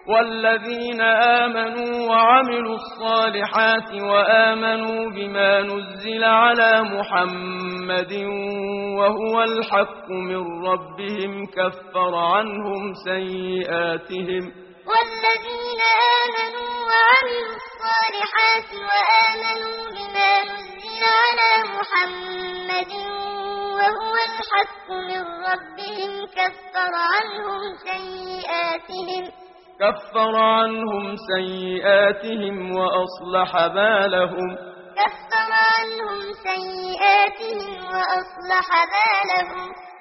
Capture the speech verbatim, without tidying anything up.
والذين آمنوا وعملوا الصالحات وآمنوا بما نزل على محمد وهو الحق من ربهم كفر عنهم سيئاتهم والذين آمنوا وعملوا الصالحات وآمنوا بما نزل على محمد وهو الحق من ربهم كفر عنهم سيئاتهم كفر عنهم سيئاتهم وأصلح بالهم كفر عنهم سيئاتهم وأصلح بالهم